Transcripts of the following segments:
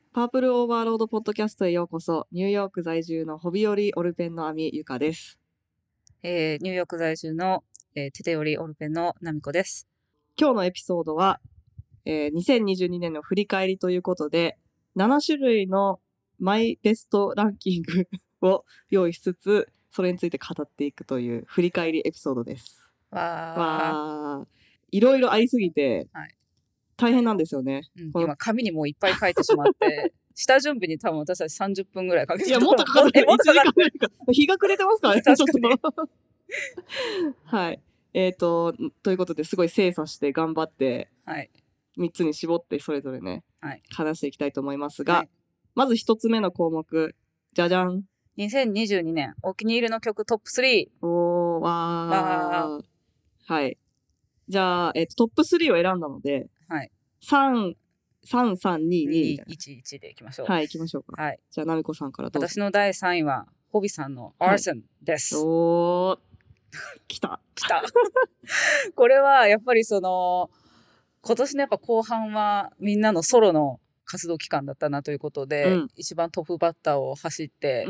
パープルオーバーロードポッドキャストへようこそ。ニューヨーク在住のホビよりオルペンのアミゆかです。 ニューヨーク在住の、テテよりオルペンのナミコです。 今日のエピソードは、2022年の振り返りということで、7種類のマイベストランキングを用意しつつ、それについて語っていくという振り返りエピソードです。わー。いろいろありすぎて、大変なんですよね。 今紙にもういっぱい書いてしまって、下準備に多分私たち30分ぐらいかけて。 いや、もっとかかってる。1時間ぐらいか。日が暮れてますからね。 確かに。 はい。ということで、すごい精査して頑張って、3つに絞ってそれぞれね、話していきたいと思いますが、まず1つ目の項目、じゃじゃん。 2022年お気に入りの曲トップ3。 おー、わー。はい。じゃあ、トップ3を選んだので、3、3、3、2、2みたいな。 1、1でいきましょう。 はい、いきましょうか。はい。じゃあ、ナミコさんからどうぞ。 私の第3位は、ホビさんの Arson です。 おー、来た。 これは、やっぱり今年のやっぱ後半は、みんなのソロの活動期間だったなということで、一番トップバッターを走って、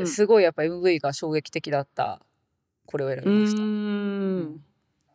すごいやっぱ MV が衝撃的だった、これを選びました。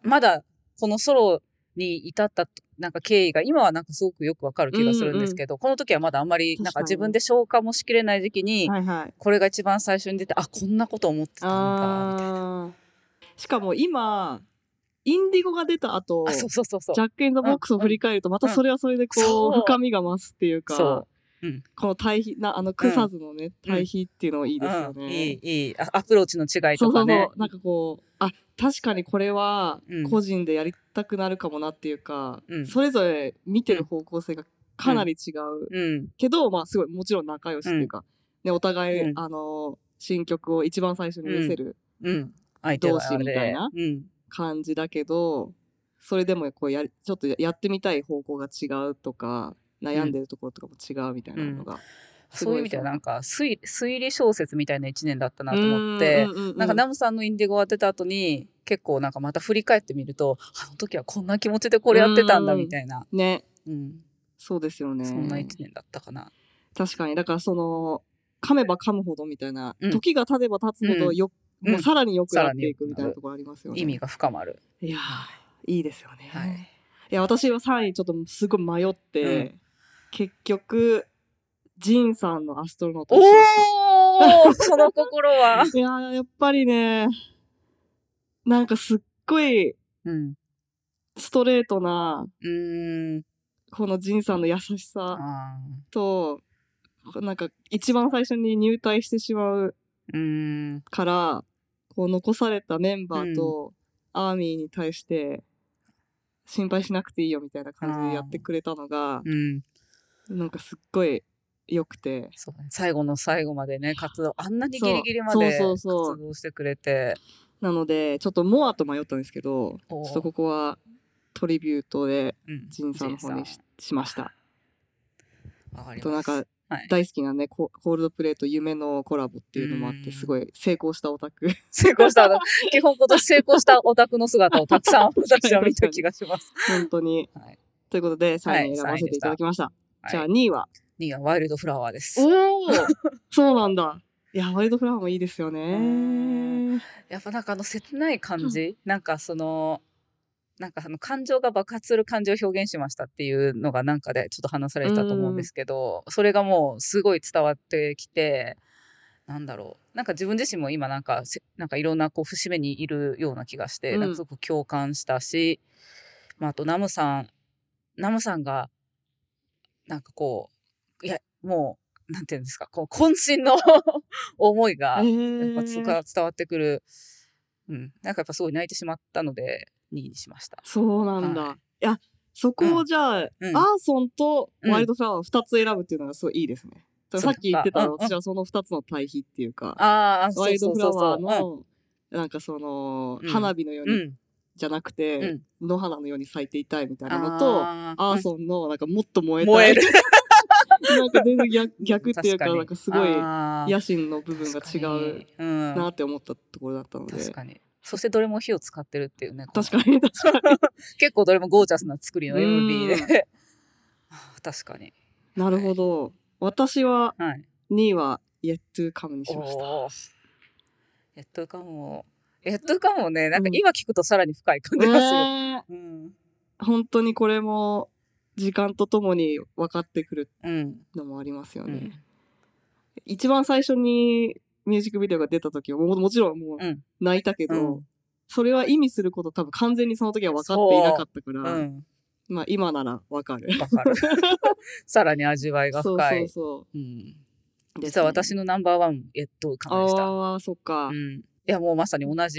まだ、このソロに至ったなんか経緯が今はなんかすごくよくわかる気がするんですけど、この時はまだあんまりなんか自分で消化もしきれない時期に、これが一番最初に出て、あ、こんなこと思ってたんだみたいな。 しかも今インディゴが出た後、 ジャック・イン・ザ・ボックスを振り返るとまたそれはそれでこう深みが増すっていうか、この対比な草津のね対比っていうのいいですよね。 いいアプローチの違いとかね。 なんかこう確かにこれは個人でやりたくなるかもなっていうか、それぞれ見てる方向性がかなり違う、けどまあすごいもちろん仲良しっていうか、ね、お互い、新曲を一番最初に見せる同士みたいな感じだけど、それでもこうちょっとやってみたい方向が違うとか悩んでるところとかも違うみたいなのが、 そういう意味ではなんか推理小説みたいな1年だったなと思って、なんかナムさんのインディゴが出た後に結構なんかまた振り返ってみると、あの時はこんな気持ちでこれやってたんだみたいな。 ね。そうですよね。 そんな1年だったかな。 確かに。だから噛めば噛むほどみたいな、時が経てば経つほどもうさらに良くなっていくみたいなところありますよね。 意味が深まる。 いやー、いいですよね。いや、私は3位ちょっとすごい迷って、結局、ジンさんのアストロノートにしました。その心は。 いやー、やっぱりね、なんかすっごい、ストレートな、このジンさんの優しさと、なんか一番最初に入隊してしまうから、こう残されたメンバーとアーミーに対して心配しなくていいよみたいな感じでやってくれたのが、なんかすっごい良くて。 そうね、最後の最後までね、あんなにギリギリまで活動してくれて。 なので、ちょっとモアと迷ったんですけど、ちょっとここはトリビュートでジンさんの方にしました。となんか大好きなね、コールドプレイと夢のコラボっていうのもあって、すごい成功したオタク。 基本今年成功したオタクの姿をたくさん私は見た気がします。 本当に。ということで、3位選ばせていただきました。じゃあ2位は 2位はワイルドフラワーです。 そうなんだ。いや、ワイルドフラワーもいいですよね。 やっぱなんか切ない感じ、なんか感情が爆発する感情を表現しましたっていうのがなんかでちょっと話されてたと思うんですけど、それがもうすごい伝わってきて、なんだろう、なんか自分自身も今なんかいろんなこう節目にいるような気がして、なんかすごく共感したし、あとナムさんがなんかこう、いやもうなんていうんですか、こう渾身の思いがやっぱ伝わってくる、なんかやっぱすごい泣いてしまったので2位にしました。 そうなんだ。いや、そこをじゃあ、アーソンとワイルドフラワーを2つ選ぶっていうのがすごいいいですね。さっき言ってた私はその2つの対比っていうか、ワイルドフラワーのなんか花火のようにじゃなくて、野花のように咲いていたいみたいなのと、アーソンのなんかもっと燃えたい。なんか全然逆っていうか、なんかすごい野心の部分が違うなって思ったところだったので。 確かに。そしてどれも火を使ってるっていうね。 確かに。 結構どれもゴージャスな作りの MV で。確かに。 なるほど。 私は2位は Yet to Come にしました。 Yet to Come もね、なんか今聞くとさらに深い感じがする。 本当にこれも時間とともに分かってくるのもありますよね。一番最初にミュージックビデオが出た時はもちろんもう泣いたけど、それは意味すること多分完全にその時は分かっていなかったから、まあ今なら分かる。 さらに味わいが深い。そう。実は私のナンバーワン、Yet to Comeでした。 ああ、そっか。 いや、もうまさに同じ。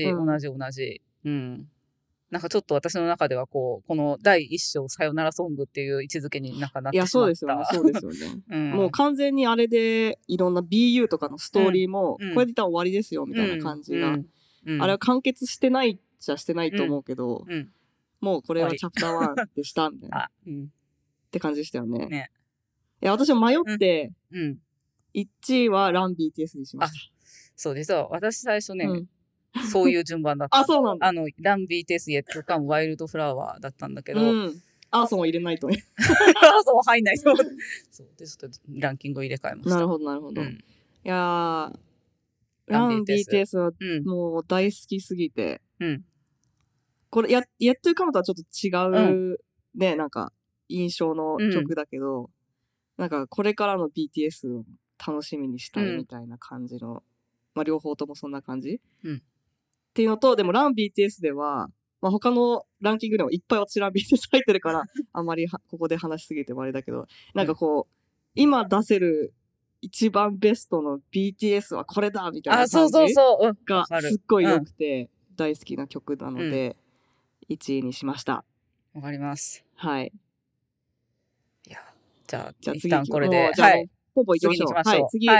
なんかちょっと私の中ではこの第一章さよならソングっていう位置づけになんかなってしまった。いや、そうですよね。もう完全にあれでいろんな BU とかのストーリーも、これで一旦終わりですよみたいな感じが、あれは完結してないじゃしてないと思うけど、もうこれはチャプター1でしたみたいなって感じでしたよね。いや、私は迷って、1位はラン BTS にしました。 そうですよ。私最初ね、そういう順番だった。 そうなんだ。 ラン BTS Yet to Comeワイルドフラワーだったんだけど、 アーソンを入れないとね。 アーソン入んないと。そうで、ちょっとランキングを入れ替えました。 なるほど。いやー、ラン BTS はもう大好きすぎて、これ、Yet to Comeとはちょっと違うね、なんか印象の曲だけど、なんかこれからの BTS を楽しみにしたいみたいな感じの、まあ両方ともそんな感じ、っていうのと、でもラン BTS では、まあ他のランキングでもいっぱい私ラン BTS 入ってるから、あんまりここで話しすぎてもあれだけど、なんかこう、今出せる一番ベストの BTS はこれだみたいな感じがすっごい良くて大好きな曲なので、1位にしました。 わかります。 はい。 いや、じゃあ一旦これで、 ポンポン行きましょう。はい、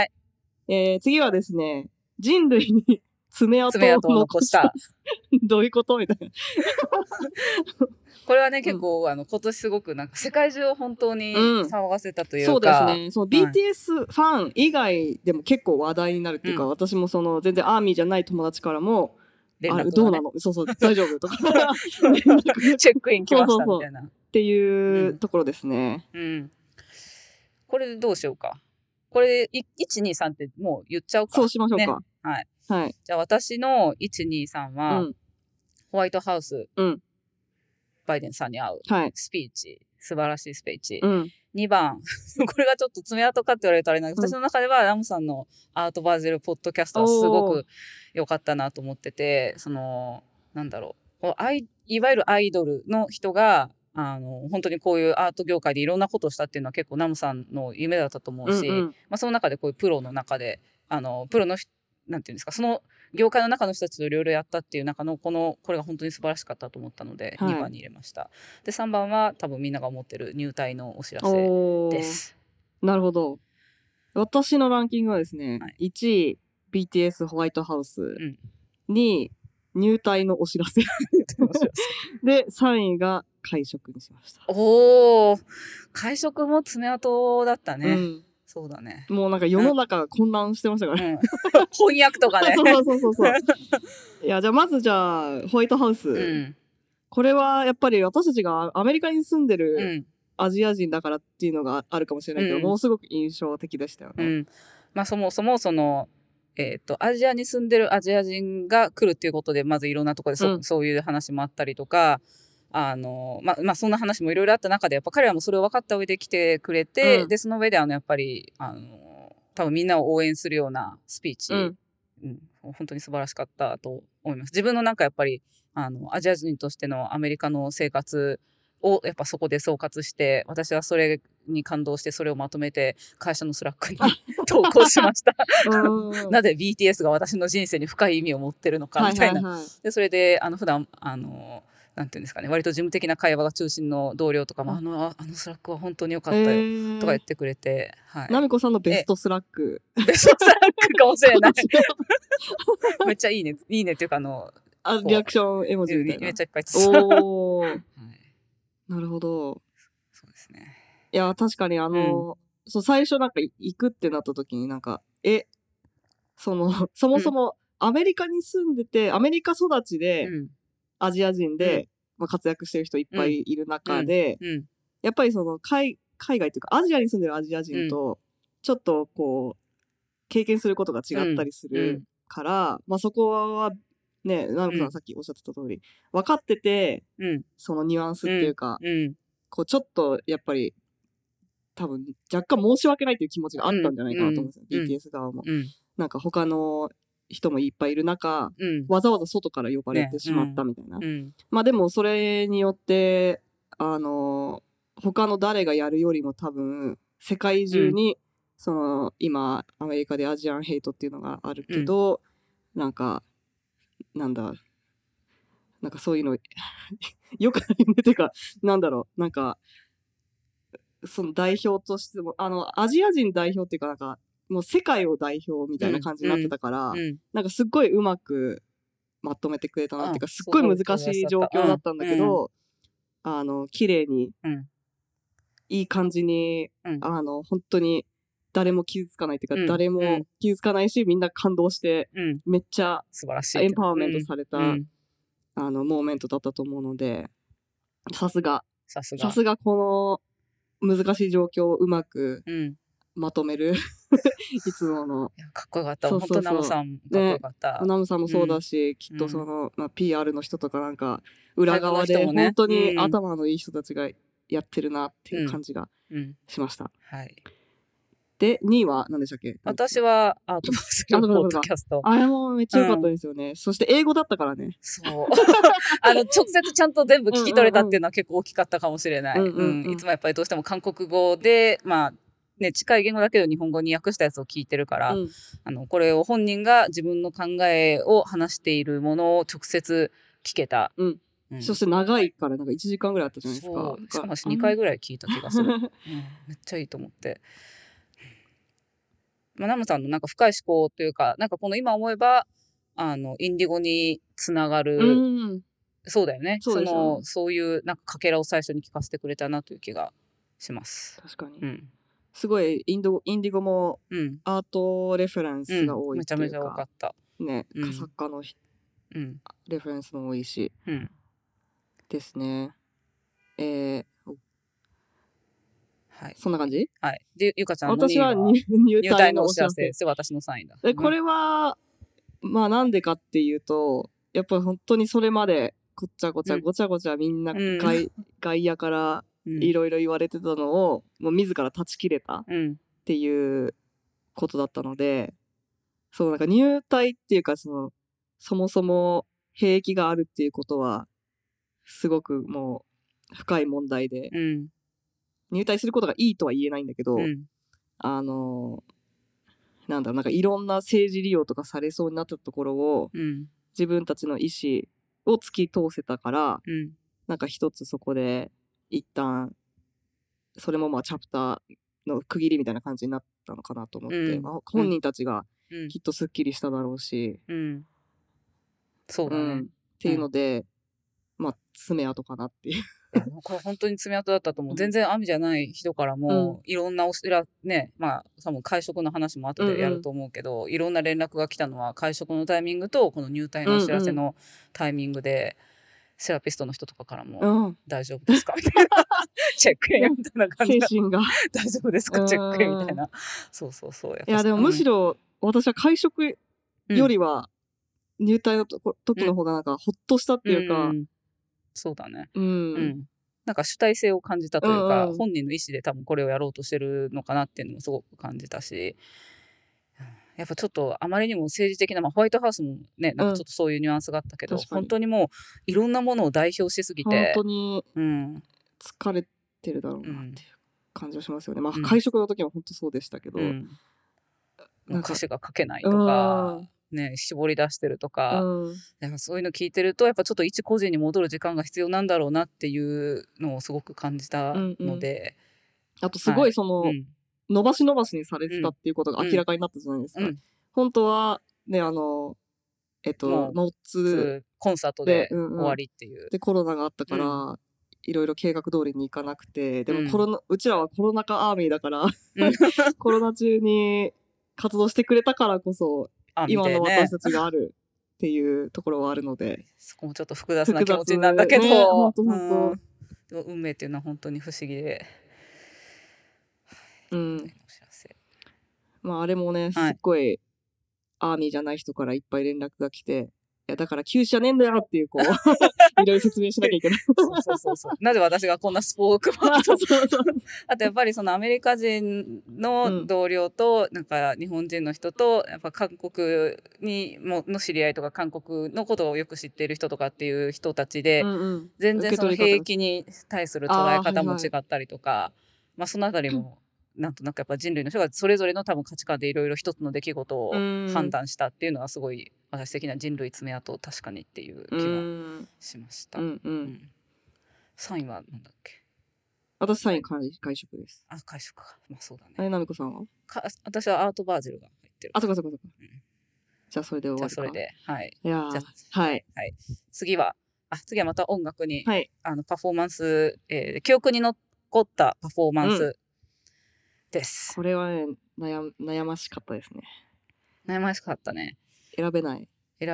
次はですね、人類に爪痕を残した。どういうことみたいな。 これはね、結構、今年すごくなんか世界中を本当に騒がせたというか。 そうですね。その BTS ファン以外でも結構話題になるっていうか、私もその全然アーミーじゃない友達からも、どうなの大丈夫とか。 チェックイン来ましたみたいな。 っていうところですね。 これどうしようか。これ、1、2、3ってもう言っちゃうか。 そうしましょうか。 はい。じゃあ私の1、2、3は、ホワイトハウス、バイデンさんに会うスピーチ、素晴らしいスピーチ。2番、これがちょっと爪痕かって言われたらあれなんだけど、私の中ではラムさんのアートバーゼルポッドキャストはすごく良かったなと思ってて、なんだろう、いわゆるアイドルの人が、本当にこういうアート業界でいろんなことをしたっていうのは結構ナムさんの夢だったと思うし、まあその中でこういうプロの中で、プロのなんていうんですか、その業界の中の人たちといろいろやったっていう中のこれが本当に素晴らしかったと思ったので、2番に入れました。で、3番は多分みんなが思ってる入隊のお知らせです。 なるほど。私のランキングはですね、1位 BTS ホワイトハウス、2位入隊のお知らせで、3位が会食にしました。 会食も爪痕だったね。そうだね。 もうなんか世の中が混乱してましたからね。 翻訳とかね。 そう。いや、じゃあまずホワイトハウス。これはやっぱり私たちがアメリカに住んでるアジア人だからっていうのがあるかもしれないけど、ものすごく印象的でしたよね。 まあそもそもアジアに住んでるアジア人が来るっていうことで、まずいろんなところでそういう話もあったりとか、まあそんな話もいろいろあった中で、やっぱ彼らもそれを分かった上で来てくれて、で、その上でやっぱり、多分みんなを応援するようなスピーチ、本当に素晴らしかったと思います。自分のなんかやっぱり、アジア人としてのアメリカの生活をやっぱそこで総括して、私はそれに感動してそれをまとめて会社のスラックに投稿しました。なぜ BTS が私の人生に深い意味を持ってるのかみたいな。で、それで普段なんていうんですかね、割と事務的な会話が中心の同僚とかも、あのスラックは本当に良かったよとか言ってくれて、 ナミコさんのベストスラック。 ベストスラックかもしれない。めっちゃいいねっていうかリアクション絵文字みたいな。 めっちゃいっぱいつつ。 なるほど。 そうですね。 いや、確かに最初なんか行くってなった時になんか、そもそもアメリカに住んでて、アメリカ育ちで、アジア人で、活躍してる人いっぱいいる中で、やっぱり海外っていうかアジアに住んでるアジア人と、 ちょっとこう経験することが違ったりするから、まあそこはね、ナムコさんさっきおっしゃってた通り、分かってて、そのニュアンスっていうか、こうちょっとやっぱり多分若干申し訳ないという気持ちがあったんじゃないかなと思うんですよ、BTS 側も。なんか他の人もいっぱいいる中、わざわざ外から呼ばれてしまったみたいな。まあでもそれによって、他の誰がやるよりも多分、世界中に、その、今、アメリカでアジアンヘイトっていうのがあるけど、なんかそういうの、よくないね。てか、なんだろう、なんか、その代表としても、アジア人代表っていうかなんか、もう世界を代表みたいな感じになってたから、なんかすっごいうまくまとめてくれたなっていうか、すっごい難しい状況だったんだけど、綺麗に、いい感じに、本当に誰も傷つかないっていうか、誰も傷つかないし、みんな感動して、めっちゃ素晴らしいエンパワーメントされた、モーメントだったと思うので、さすがこの難しい状況をうまくまとめる、いつもの。 かっこよかった。本当ナムさんかっこよかった。 ナムさんもそうだし、きっとその、PR の人とかなんか、裏側で本当に頭のいい人たちがやってるなっていう感じがしました。 はい。 で、2位は何でしたっけ？ 私はアートバスルポッドキャスト。 あれもめっちゃ良かったですよね。そして英語だったからね。 そう。直接ちゃんと全部聞き取れたっていうのは結構大きかったかもしれない。いつもやっぱりどうしても韓国語で、近い言語だけど日本語に訳したやつを聞いてるから、これを本人が自分の考えを話しているものを直接聞けた。 そして長いからなんか1時間ぐらいあったじゃないですか。 しかも2回ぐらい聞いた気がする。めっちゃいいと思って。ナムさんのなんか深い思考というか、なんかこの今思えば、インディゴにつながる、そうだよね。そういうなんかかけらを最初に聞かせてくれたなという気がします。 確かに。すごいインディゴもアートレフェレンスが多いっていうか、 めちゃめちゃ多かった。 ね、作家のレフェレンスも多いし、ですね。 はい。 そんな感じ？ はい。で、ゆかちゃんの私は入隊のお知らせ。 私の3位だ。 これは、なんでかっていうと、やっぱり本当にそれまでごちゃごちゃみんな外野からいろいろ言われてたのを、もう自ら断ち切れたっていうことだったので、そうなんか入隊っていうかそもそも兵役があるっていうことは、すごくもう深い問題で、入隊することがいいとは言えないんだけど、なんかいろんな政治利用とかされそうになったところを、自分たちの意思を突き通せたから、なんか一つそこで一旦、それもチャプターの区切りみたいな感じになったのかなと思って、本人たちがきっとスッキリしただろうし、 そうだね。 っていうので、爪痕かなっていう。 これ本当に爪痕だったと思う。全然網じゃない人からも、いろんなね、多分会食の話も後でやると思うけど、いろんな連絡が来たのは会食のタイミングと、この入隊のお知らせのタイミングで、セラピストの人とかからも、大丈夫ですかみたいな。チェックインみたいな感じ。 精神が。 大丈夫ですかチェックインみたいな。そう。 いや、でもむしろ、私は会食よりは、入隊の時の方がなんか、ほっとしたっていうか、 そうだね。なんか主体性を感じたというか、本人の意思で多分これをやろうとしてるのかなっていうのもすごく感じたし、やっぱちょっとあまりにも政治的な、ホワイトハウスもね、なんかちょっとそういうニュアンスがあったけど、本当にもういろんなものを代表しすぎて、 本当に疲れてるだろうなっていう感じがしますよね。会食の時は本当そうでしたけど、 歌詞が書けないとか、ね、絞り出してるとか、そういうの聞いてるとやっぱちょっと一個人に戻る時間が必要なんだろうなっていうのをすごく感じたので、 あとすごい伸ばしにされてたっていうことが明らかになったじゃないですか。本当はね、ノッツコンサートで終わりっていう。 でコロナがあったから、いろいろ計画通りにいかなくて、でもうちらはコロナ禍アーミーだからコロナ中に活動してくれたからこそ今の私たちがあるっていうところはあるので、 そこもちょっと複雑な気持ちなんだけど、本当運命っていうのは本当に不思議で、 まああれもね、すっごいアーミーじゃない人からいっぱい連絡が来て、いやだから休止じゃねえんだよっていうこういろいろ説明しなきゃいけない。 そう。なぜ私がこんなスポークマンとあとやっぱりそのアメリカ人の同僚と、なんか日本人の人と、やっぱ韓国の知り合いとか韓国のことをよく知っている人とかっていう人たちで、全然その兵役に対する捉え方も違ったりとか、まあそのあたりも、なんとなくやっぱ人類の人がそれぞれの多分価値観でいろいろ一つの出来事を判断したっていうのはすごい私的な人類爪痕確かにっていう気がしました。3位はなんだっけ？ 私3位会食です。 会食か。まあそうだね。 なみこさんは？ 私はアートバージルが入ってる。 そこ。じゃあそれで終わりか。 じゃあそれで、はい。 いやはい。 次はまた音楽に、パフォーマンス、記憶に残ったパフォーマンスです。 これはね、悩ましかったですね。 悩ましかったね。 選べない。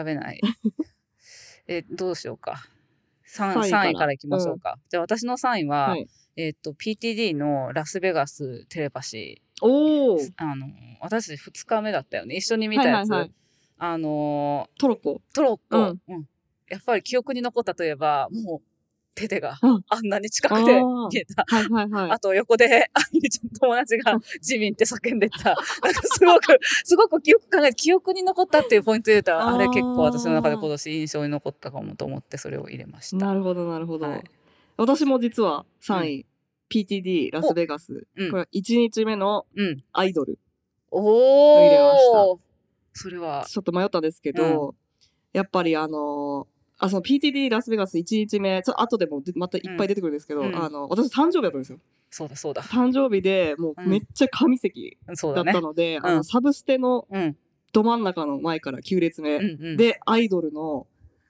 どうしようか。3位からいきましょうか。じゃあ私の3位は、PTD のラスベガステレパシー。私2日目だったよね。一緒に見たやつ。トロッコ。 やっぱり記憶に残ったといえば、もう、テテがあんなに近くで見えた。あと横で、友達がジミンって叫んでた。なんかすごく記憶に残ったっていうポイントで言うと、あれ結構私の中で今年印象に残ったかもと思ってそれを入れました。 なるほど。私も実は3位、PTD ラスベガス。これは1日目のアイドル。を入れました。 それは。 ちょっと迷ったんですけど、やっぱりその PTD ラスベガス1日目、後でもまたいっぱい出てくるんですけど、私誕生日だったんですよ。 そうだ。 誕生日でもうめっちゃ神席だったので、サブステのど真ん中の前から9列目で、アイドルの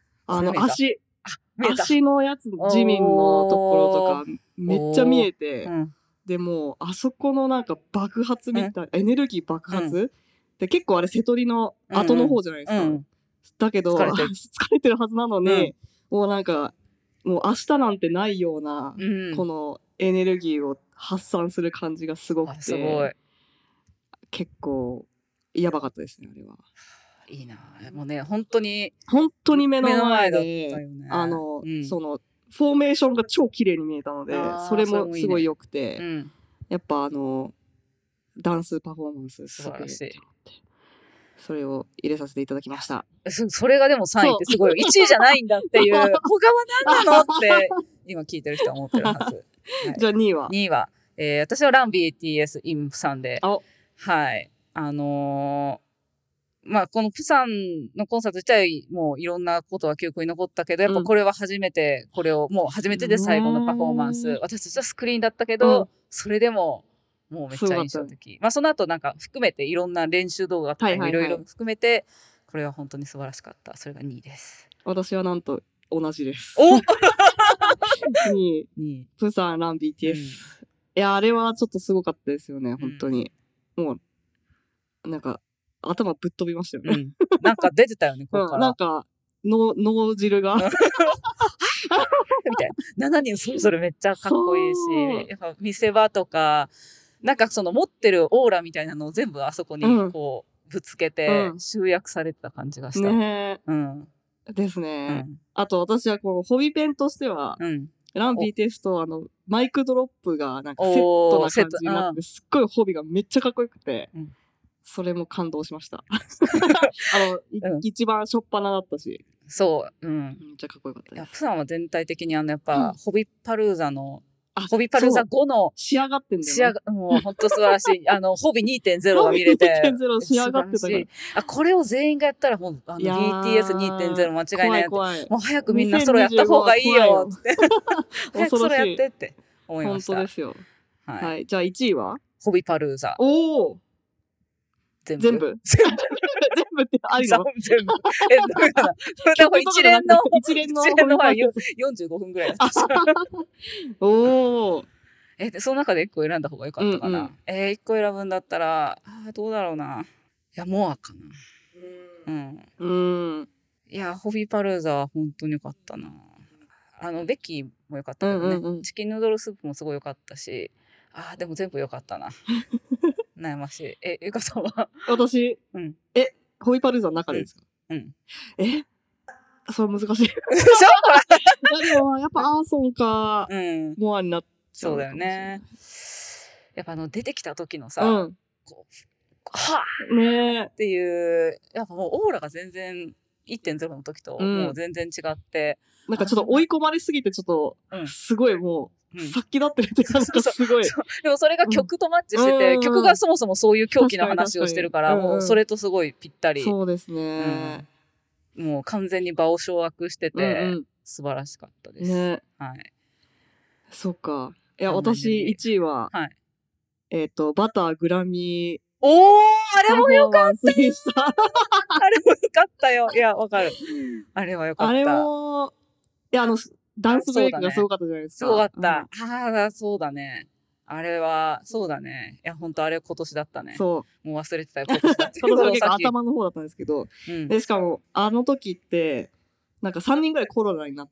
足のやつ、ジミンのところとかめっちゃ見えて、でもあそこのなんか爆発みたい、エネルギー爆発で、結構あれ瀬戸りの後の方じゃないですか。だけど疲れてるはずなのに、もうなんかもう明日なんてないような、このエネルギーを発散する感じがすごくて、結構やばかったですね、あれは。 いいな。もうね、本当に目の前で、そのフォーメーションが超綺麗に見えたので、それもすごい良くて、やっぱダンスパフォーマンスすごくいいって思って、それを入れさせていただきました。 それがでも3位ってすごい。1位じゃないんだっていう、他は何なのって今聞いてる人は思ってるはず。 じゃあ2位は？ 2位は、私はラン BTS インプサンで、はい。まあ、このプサンのコンサート自体もいろんなことは記憶に残ったけど、やっぱこれは初めて、もう初めてで最後のパフォーマンス。私たちはスクリーンだったけど、それでも、もうめっちゃ印象的。まあその後なんか含めていろんな練習動画とかもいろいろ含めて、これは本当に素晴らしかった。それが2位です。 私はなんと同じです。 お 2位。プサンラン BTS。いや、あれはちょっとすごかったですよね、本当に。もう、なんか、頭ぶっ飛びましたよね。 なんか出てたよね、ここから。 なんか、脳汁が。みたいな。7人それぞれめっちゃかっこいいし、やっぱ見せ場とか、なんかその持ってるオーラみたいなのを全部あそこにこうぶつけて集約されてた感じがした。 ねえ。ですね。あと私はこう、ホビペンとしては、ラン BTS とマイクドロップがなんかセットな感じになって、すっごいホビがめっちゃかっこよくて、それも感動しました。一番初っ端だったし。 そう。めっちゃかっこよかったです。 プサンは全体的にやっぱ、ホビパルーザの、ホビパルーザ5の仕上がってんだよね。 もう本当素晴らしい。ホビ 2.0 が見れて。 2.0 仕上がってたから。 これを全員がやったらもうBTS2.0 間違いない。 怖い。 もう早くみんなソロやった方がいいよって。早くソロやってって思いました。 本当ですよ。はい。じゃあ1位は？ ホビパルーザ。 おお。全部ってありの？ 全部。ダメかな。でも一連のは45分ぐらいだった。 おお。 その中で1個選んだ方がよかったかな。1個選ぶんだったら、どうだろうな。いや、モアかな。いや、ホビーパルーザは本当によかったな。ベッキーもよかったけどね。チキンヌードルスープもすごいよかったし、でも全部よかったな。 悩ましい。ゆかさんは私、 うん。 ホビーパルーザの中でですか？ うん。 それ難しい。 でしょでも、やっぱアーソンか、 うん。 モアになっちゃそうだようかもしれない。 ね。やっぱ出てきた時のうさ、 ん。 こう、はぁねえ。 っていう、やっぱもうオーラが全然1.0の時ともう全然違って、 なんかちょっと追い込まれすぎてちょっと、すごいもう、殺気立ってるっていうか、なんかすごい。 でもそれが曲とマッチしてて、曲がそもそもそういう狂気の話をしてるから、もうそれとすごいぴったり。 そうですね。 もう完全に場を掌握してて、素晴らしかったです。ね。はい。 そっか。いや、私1位は、 はい。 バターグラミー。 おー、あれもよかった。あれもよかったよ。いや、わかる。あれはよかった。 あれも、いや、ダンスブレイクがすごかったじゃないですか。 すごかった。ああ、そうだね。あれは、そうだね。いや、ほんとあれ今年だったね。そう。もう忘れてたよ、今年だって。 今年は結構頭の方だったんですけど、で、しかも、あの時って、なんか3人ぐらいコロナになって、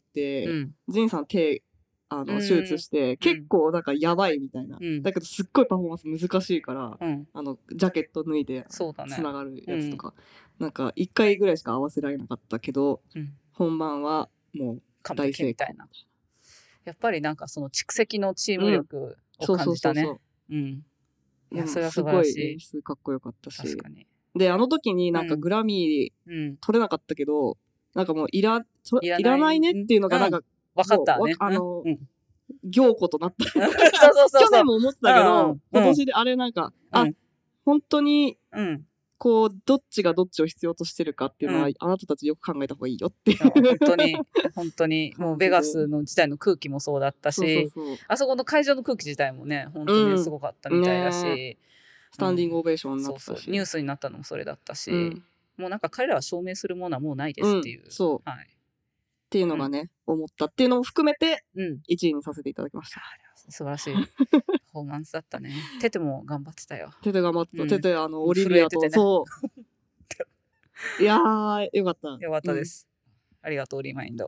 ジンさん手、手術して、結構なんかやばいみたいな。だけどすっごいパフォーマンス難しいから、ジャケット脱いでつながるやつとか、なんか1回ぐらいしか合わせられなかったけど、本番はもう大成功。 やっぱりなんかその蓄積のチーム力を感じたね。いや、それは素晴らしい。 すごい演出かっこよかったし。確かに。で、あの時になんかグラミー取れなかったけど、なんかもういらないねっていうのがなんか、 分かったね。 行故となった。 そう去年も思ってたけど、今年であれなんか、本当に、こう、どっちがどっちを必要としてるかっていうのは、あなたたちよく考えた方がいいよっていう。 本当に、もうベガスの自体の空気もそうだったし、あそこの会場の空気自体もね、本当にすごかったみたいだし、 スタンディングオベーションになったし。 ニュースになったのもそれだったし、もうなんか彼らは証明するものはもうないですっていう。 そう。はい。っていうのがね、思ったっていうのを含めて、1位にさせていただきました。 素晴らしい。パフォーマンスだったね。テテも頑張ってたよ。 テテ頑張ってた。テテ、オリビアと、そう。いやー、よかった。 よかったです。ありがとう、リマインド。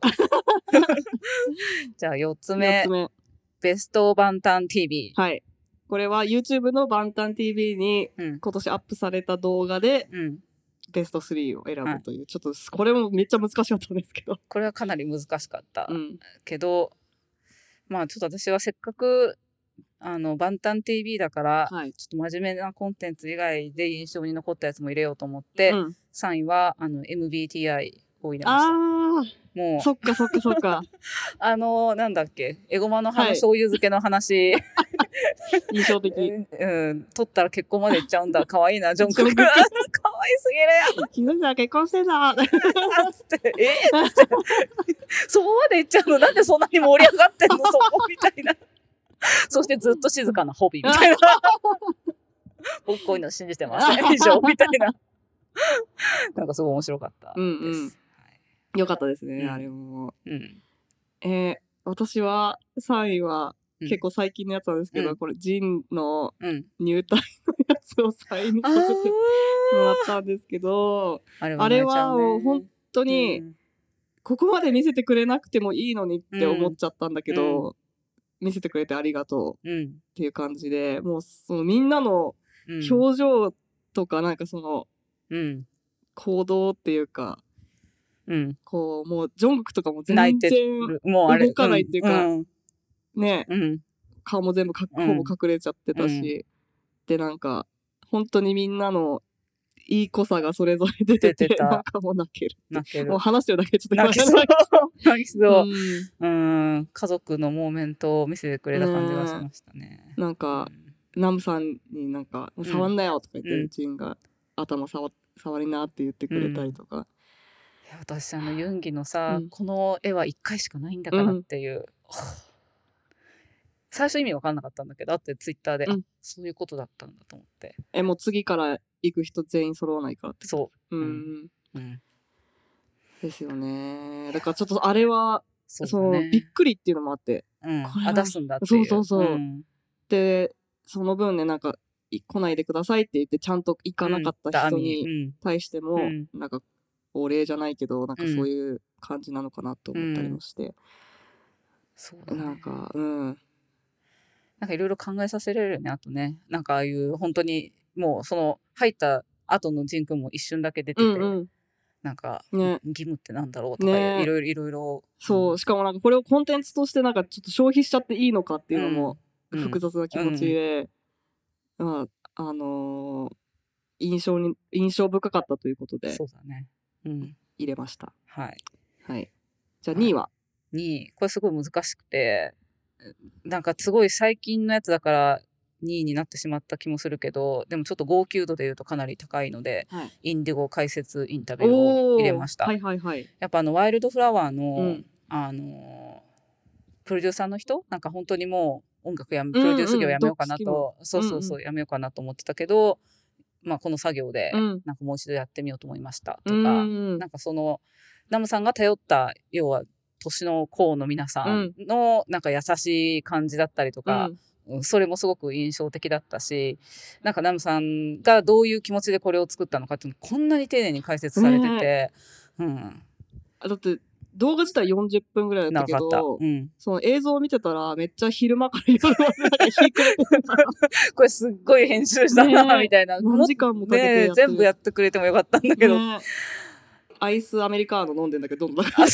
じゃあ4つ目。ベストバンタン TV。 はい。これは YouTube のバンタン TV に今年アップされた動画で、ベスト3を選ぶという、ちょっとこれもめっちゃ難しかったんですけど。 これはかなり難しかったけど、まあちょっと私はせっかくバンタン TV だから、ちょっと真面目なコンテンツ以外で印象に残ったやつも入れようと思って、3位はMBTI を入れました。もうそっかそっかそっか。 なんだっけ、エゴマの葉の醤油漬けの話。 印象的。 取ったら結婚までいっちゃうんだ。可愛いな、ジョンクが。可愛すぎるよ。 気づいたら結婚してた。 つって、そこまでいっちゃうのなんでそんなに盛り上がってんのそこみたいな。そしてずっと静かなホビーみたいな。僕こういうの信じてます。以上みたいな。なんかすごい面白かったです。 よかったですね、あれも。私は3位は結構最近のやつなんですけど、これジンの入隊のやつを再にさせてもらったんですけど、あれはもう本当にここまで見せてくれなくてもいいのにって思っちゃったんだけど、見せてくれてありがとうっていう感じで、もうそのみんなの表情とかなんかその行動っていうか、こう、もう、ジョングクとかも全然動かないっていうか、ね、顔も全部ほぼ隠れちゃってたし、で、なんか、本当にみんなのいい濃さがそれぞれ出てて、なんかもう泣ける。もう話してるだけでちょっと泣きそう。泣きそう。家族のモーメントを見せてくれた感じがしましたね。 なんか、ナムさんになんか、触んなよとか言って、ジンが頭触りなって言ってくれたりとか。 私ユンギのさ、この絵は1回しかないんだからっていう、最初意味分かんなかったんだけど、あってツイッターで、そういうことだったんだと思って。 もう次から行く人全員揃わないからって。 そう。 ですよね。だからちょっとあれは、びっくりっていうのもあって。 出すんだっていう。 そう。で、その分ね、なんか、来ないでくださいって言って、ちゃんと行かなかった人に対しても、なんか、お礼じゃないけど、なんかそういう感じなのかなと思ったりもして。なんか、 なんかいろいろ考えさせられるよね、あとね。なんかああいう本当にもうその入った後のジン君も一瞬だけ出てて、 うんうん、 なんか、 ね、 義務ってなんだろうとか、 ね、 いろいろ。 そう、しかもなんかこれをコンテンツとしてなんかちょっと消費しちゃっていいのかっていうのも複雑な気持ちで、まあ、印象深かったということで、 そうだね。うん。 入れました。 はい。 はい。じゃあ2位は、 2位。これすごい難しくて、なんかすごい最近のやつだから2位になってしまった気もするけど、でもちょっと号泣度で言うとかなり高いので、はい、インディゴ解説インタビューを入れました。 はいはいはい。 やっぱワイルドフラワーの、プロデューサーの人なんか本当にもう音楽プロデュース業やめようかなと、そう、やめようかなと思ってたけど、まあこの作業でなんかもう一度やってみようと思いましたとか、なんかそのナムさんが頼った要は年の功の皆さんのなんか優しい感じだったりとか、それもすごく印象的だったし、なんかナムさんがどういう気持ちでこれを作ったのかっていうのこんなに丁寧に解説されてて、 だって動画自体40分ぐらいだったけど、その映像を見てたらめっちゃ昼間から夜までなんか日暮れてるからこれすっごい編集したなみたいな、 何時間もかけて全部やってくれてもよかったんだけど、 アイスアメリカーノ飲んでんだけど、どんどんそう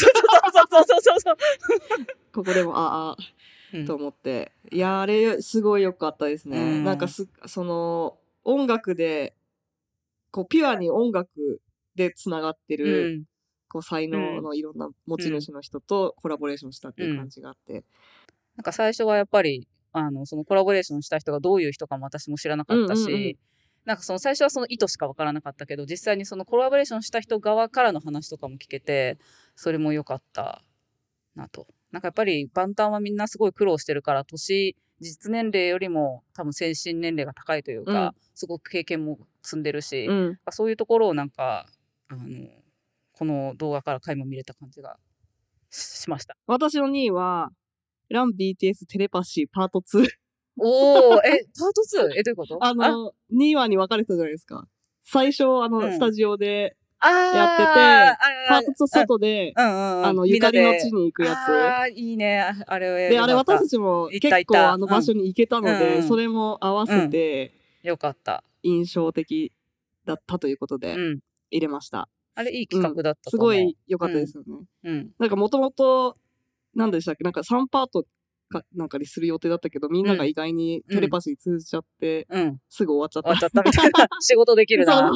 ここでもと思って、いやあれすごい良かったですね。なんかその音楽でこうピュアに音楽でつながってる、こう才能のいろんな持ち主の人とコラボレーションしたっていう感じがあって、 なんか最初はやっぱりそのコラボレーションした人がどういう人かも私も知らなかったし、なんかその最初はその意図しかわからなかったけど、実際にそのコラボレーションした人側からの話とかも聞けて、それも良かったなと。なんかやっぱりバンタンはみんなすごい苦労してるから、実年齢よりも多分精神年齢が高いというか、すごく経験も積んでるし、そういうところをなんかこの動画から垣間見れた感じがしました。 私の2位はラン BTS テレパシーパート2。 おー、パート 2？ どういうこと？ 2話に分かれてたじゃないですか。最初、スタジオでやってて、パート2外で、ゆかりの地に行くやつ。 いいね。あれで、あれ私たちも結構場所に行けたので、それも合わせて、 よかった。 印象的だったということで、入れました。 あれいい企画だったと思う。すごい良かったですよね。なんかもともと、何でしたっけ、なんか3パートかなんかにする予定だったけど、みんなが意外にテレパシー通じちゃって、すぐ終わっちゃった。 終わっちゃったみたいな。仕事できるなって。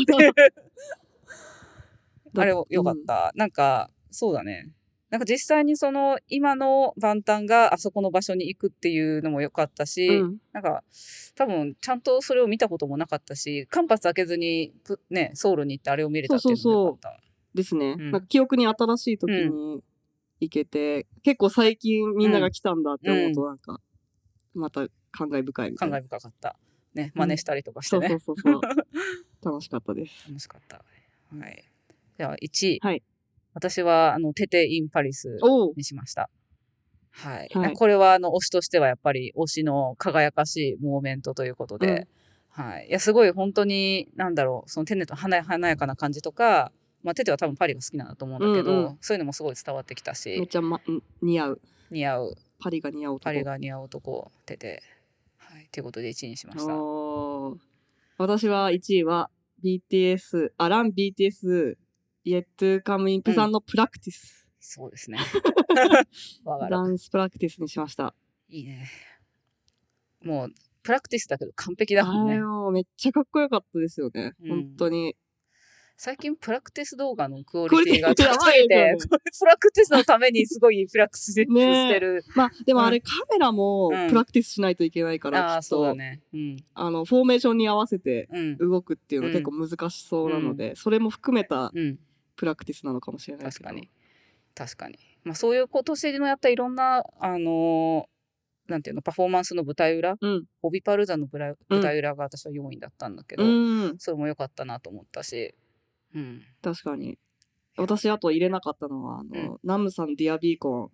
あれよかった。なんか、そうだね。なんか実際にその今のバンタンがあそこの場所に行くっていうのも良かったし、なんか多分ちゃんとそれを見たこともなかったし、間髪開けずにね、ソウルに行ってあれを見れたっていうのも良かった。そうですね。なんか記憶に新しい時に行けて、結構最近みんなが来たんだって思うとなんか、また感慨深いみたいな。 感慨深かった。ね、真似したりとかしてね。 そう。楽しかったです。 楽しかった。はい。では1位。 はい。 私はテテインパリスにしました。はい。 はい、 これは推しとしてはやっぱり推しの輝かしいモーメントということで、はい。いや、すごい本当に、なんだろう、そのテネと華やかな感じとか、まあテテは多分パリが好きなんだと思うんだけど、そういうのもすごい伝わってきたし。 めっちゃ、似合う。パリが似合う男、テテ。はい。ということで1位にしました。 私は1位は BTS、ラン BTS Yet to Come in Busan のプラクティス。 そうですね。 ダンスプラクティスにしました。 いいね。もう、プラクティスだけど完璧だもんね。 めっちゃかっこよかったですよね。本当に。 最近プラクティス動画のクオリティが高すぎて、プラクティスのためにすごいプラクティスしてる。 まあ、でもあれカメラもプラクティスしないといけないから、 そうだね。 フォーメーションに合わせて動くっていうのは結構難しそうなので、それも含めたプラクティスなのかもしれないですけど。 確かに。まあそういう今年のやったいろんな、なんていうの、パフォーマンスの舞台裏、ホビパルザの舞台裏が私は4位だったんだけど、それも良かったなと思ったし。 確かに。私あと入れなかったのは、ナムさんディアビーコン。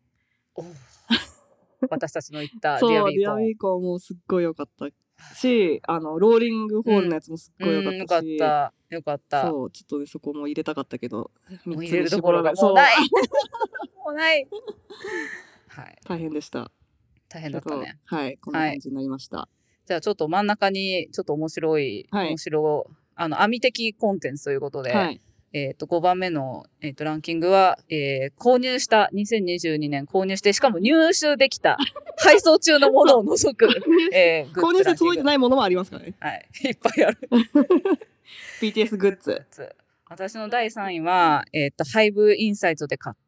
私たちの言ったディアビーコン。 そう、ディアビーコンもすっごい良かったし、ローリングホールのやつもすっごい良かったし。 よかった。 そう、ちょっとね、そこも入れたかったけど、 もう入れるところがもうない。もうない。はい。 大変でした。 大変だったね。 はい、こんな感じになりました。 じゃあちょっと真ん中にちょっと面白い、網的コンテンツということで、5番目の、ランキングは、購入した2022年購入してしかも入手できた配送中のものを除く、 購入して届いてないものもありますからね。 はい、いっぱいある。 BTS グッズ。 私の第3位は、ハイブインサイトで買った、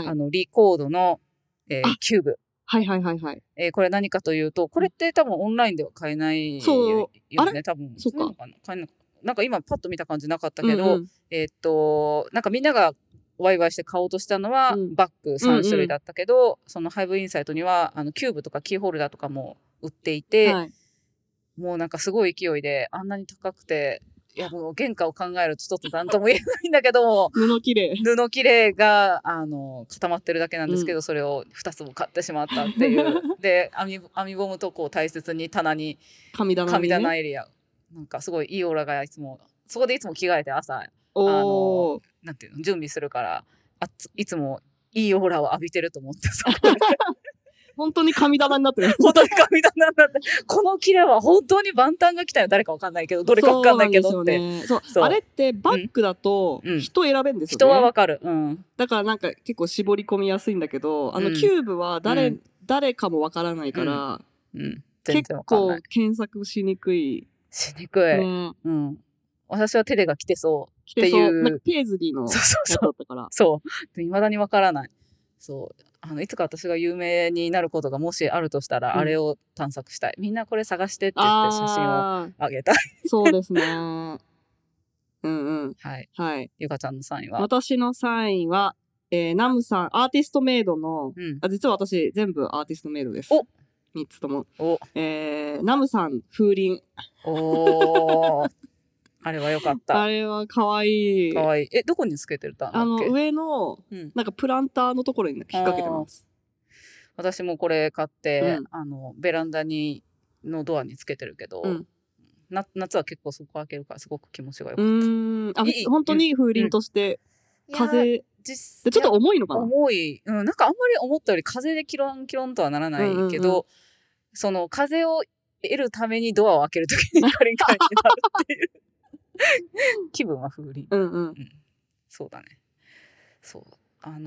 リコードの、キューブ。これ何かというと、これって多分オンラインでは買えないよね、多分。 そうか。 なんか今パッと見た感じなかったけど、なんかみんながワイワイして買おうとしたのは、バッグ3種類だったけど、そのハイブインサイトには、キューブとかキーホルダーとかも売っていて、もうなんかすごい勢いで、あんなに高くて、いやもう原価を考えるとちょっと何とも言えないんだけど、 布切れが固まってるだけなんですけど、それを2つも買ってしまったっていうで網ボムとこう大切に棚に神棚エリア、なんかすごいいいオーラがいつもそこでいつも着替えて朝なんていうの準備するからいつもいいオーラを浴びてると思って本当に神棚になってる。 本当に神棚になって。この切れは本当に万端が来たよ。誰かわかんないけど、どれかわかんないけどって。 あれってバッグだと人選べんですよね。 人はわかる。 だからなんか結構絞り込みやすいんだけど、キューブは誰かもわからないから、結構検索しにくい。 私は手でが来てそうっていう。 なんかペーズリーのやつだったから。 そう。未だにわからない。そう。いつか私が有名になることがもしあるとしたら、あれを探索したい。みんなこれ探してって言って写真をあげたい。 そうですね。 はい。ゆかちゃんの3位は？ 私の3位は、ナムさん、アーティストメイドの、実は私全部アーティストメイドです。3つとも。ナムさん、風鈴。 あれはよかった。 あれはかわいい。 かわいい。どこにつけてるたんだっけ？ 上の、なんかプランターのところに引っ掛けてます。 私もこれ買って、ベランダのドアにつけてるけど、夏は結構そこ開けるからすごく気持ちがよかった。 本当に風鈴として、風、ちょっと重いのかな？ 重い。なんかあんまり思ったより風でキロンキロンとはならないけど、その風を得るためにドアを開けるときにカリンカリンになるっていう。気分は風鈴。そうだね。そう。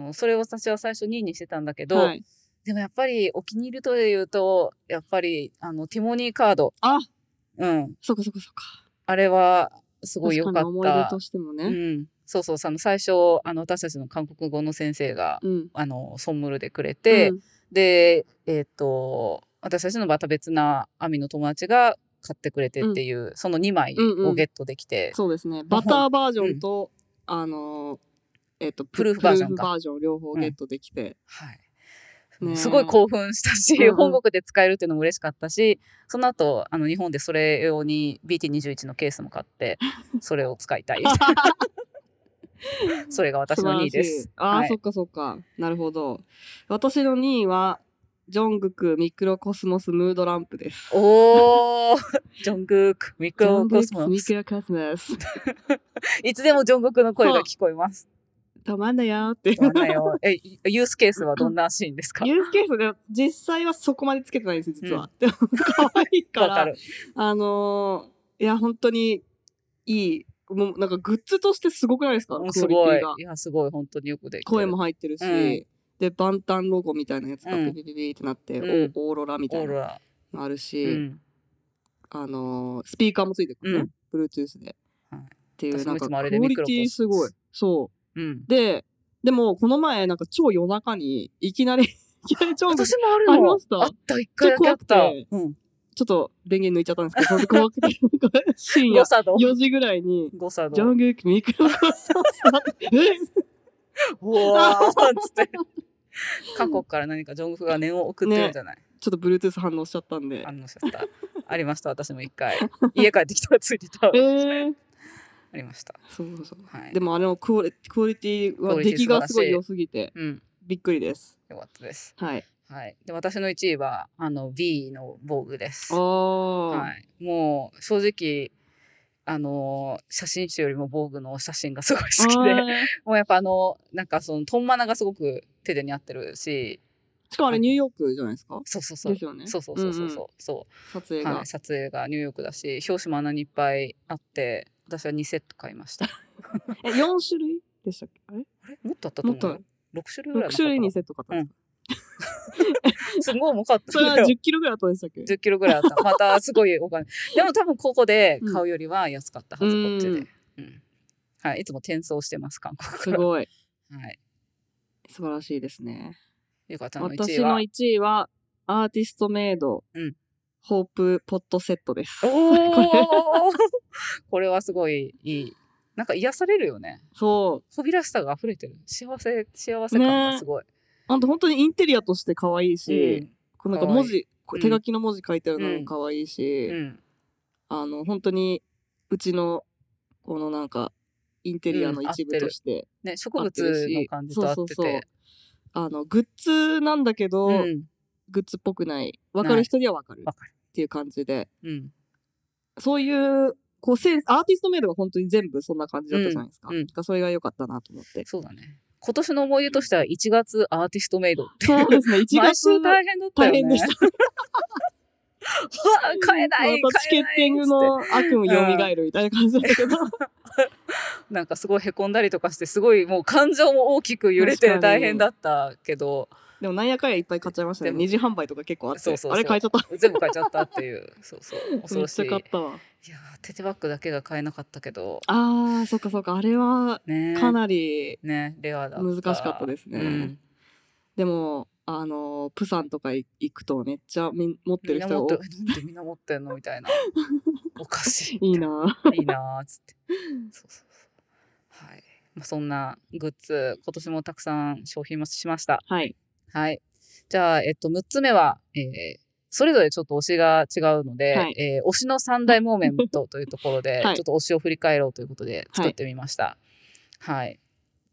それを私は最初2位にしてたんだけど、でもやっぱりお気に入りというと、やっぱりティモニーカード。 そっか。 あれはすごい良かった。 思い出としてもね。 そう、最初、私たちの韓国語の先生が、ソンムルでくれて、で、私たちのまた別なアミの友達が買ってくれてっていう、その2枚をゲットできて。 そうですね。バターバージョンと、プルーフバージョン両方ゲットできて。 すごい興奮したし、本国で使えるっていうのも嬉しかったし、その後、日本でそれ用に BT21 のケースも買って、それを使いたい。それが私の2位です。 そっか。なるほど。私の2位は、ジョングクミクロコスモスムードランプです。 ジョングクミクロコスモス。いつでもジョングクの声が聞こえます。 たまんないよって。 ユースケースはどんなシーンですか？ ユースケースで実際はそこまでつけてないんです実は。でも可愛いから。いや本当にいい。もうなんかグッズとしてすごくないですか？クオリティが。 いやすごい本当によくできてる。 声も入ってるし。で、バンタンロゴみたいなやつがピピピピってなって、オーロラみたいなのあるし、スピーカーもついてくるね。Bluetooth で。っていう、なんかクオリティすごい。そう。でもこの前、なんか超夜中に、いきなり超私もありました。あった、一回だけあった。ちょっと電源抜いちゃったんですけど、それで怖くて、深夜4時ぐらいに、ジョングクミクロコスモスうわーっつって。韓国から何かジョングクが念を送ってるんじゃない？ ちょっと Bluetooth 反応しちゃったんで。 反応しちゃった。ありました、私も一回。家帰ってきたらついてた。ありました。 そう。でもあれのクオリティは出来がすごい良すぎて、びっくりです。 よかったです。 はい。 で、私の1位は、B の防具です。もう、正直、写真集よりも防具の写真がすごい好きで、もうやっぱなんかそのトンマナがすごく手で似合ってるし、 しかもあれニューヨークじゃないですか。 そうそうそう。 ですよね。 そうそうそうそうそう。 撮影が、 はい、撮影がニューヨークだし、表紙もあんなにいっぱいあって、私は2セット買いました。 4種類でしたっけ？あれもっとあったと思うよ。6種類ぐらい 6種類2セット買ったんですか？ すごい重かった。 それは10キロぐらいあったんでしたっけ ？10キロぐらいあった。またすごいお金。でも多分ここで買うよりは安かったはず、こっちで。はい、いつも転送してます、韓国。 すごい。 はい。 素晴らしいですね。 ゆかちゃんの1位は？ 私の1位は、アーティストメイド、ホープポットセットです。 これはすごいいい。なんか癒されるよね。 そう。 ほびらしさが溢れてる。幸せ感がすごい。 本当にインテリアとして可愛いし、なんか文字、手書きの文字書いてるのも可愛いし、本当にうちのこのなんかインテリアの一部として、 ね、植物の感じと合ってて、 グッズなんだけど、グッズっぽくない、分かる人には分かるっていう感じで、そういうこうアーティストメイドが本当に全部そんな感じだったじゃないですか。それが良かったなと思って。 そうだね。今年の思い出としては1月アーティストメイド。 そうですね、1月。 毎週大変だったよね。 大変でした。 買えない、 またチケッティングの悪夢蘇るみたいな感じだったけど。 なんかすごい凹んだりとかして、すごいもう感情も大きく揺れて大変だったけど。 でもなんやかんやいっぱい買っちゃいましたね。二次販売とか結構あって。 そうそうそう、 あれ買えちゃった。 全部買えちゃったっていう。そうそう。恐ろしい。 めっちゃ買ったわ。 いやテテバッグだけが買えなかったけど。 ああ、そっかそっか。あれはかなりレアだった。 難しかったですね。でもプサンとか行くとめっちゃ持ってる人が多くて、 みんな持ってんのみたいな。おかしい。 いいないいなつって。そうそうそう。はい。そんなグッズ今年もたくさん商品もしました。 はい。 はい。じゃあ6つ目は、それぞれちょっと推しが違うので、推しの3大モーメントというところで、ちょっと推しを振り返ろうということで作ってみました。はい。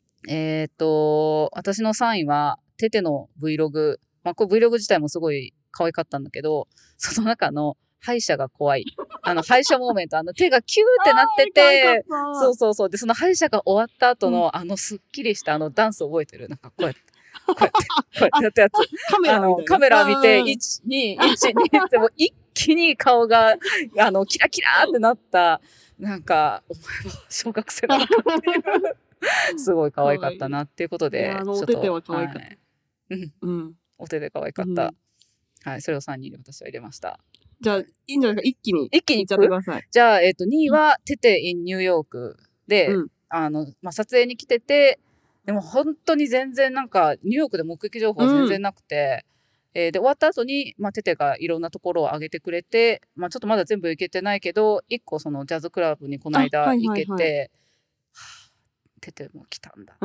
私の3位は、テテの Vlog。これ Vlog 自体もすごい可愛かったんだけど、その中の歯医者が怖い。歯医者モーメント、手がキューってなってて、そうそうそう。で、その歯医者が終わった後の、スッキリしたダンス覚えてる？なんかこうやって。こうやったやつ。カメラ見て、1、2、1、2ってもう一気に顔が、キラキラってなった、なんか、お前は小学生だなっていう、すごい可愛かったなっていうことで、 お手手は可愛かった。 お手で可愛かった。はい、それを3人で私は入れました。 じゃあ、いいんじゃないですか、一気にいっちゃってください。 じゃあ、2位は、テテ in ニューヨークで、撮影に来てて、でも本当に全然なんか、ニューヨークで目撃情報は全然なくて、で、終わった後に、テテがいろんなところを上げてくれて、ちょっとまだ全部行けてないけど、1個そのジャズクラブにこの間行けて、テテも来たんだっていう。